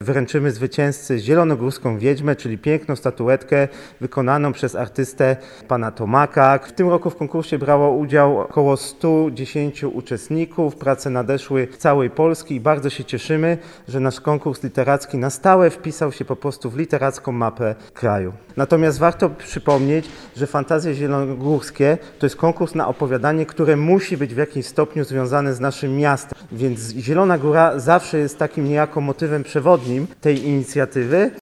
wręczymy zwycięzcy Zielonogórską Wiedźmę, czyli piękną statuetkę wykonaną przez artystę pana Tomaka. W tym roku w konkursie brało udział około 110 uczestników. Prace nadeszły z całej Polski i bardzo się cieszymy, że nasz konkurs literacki na stałe wpisał się po prostu w literacką mapę kraju. Natomiast warto przypomnieć, że Fantazje Zielonogórskie to jest konkurs na opowiadanie, które musi być w jakimś stopniu związane z naszym miastem. Więc Zielona Góra zawsze jest takim niejako motywem przewodnim tej inicjatywy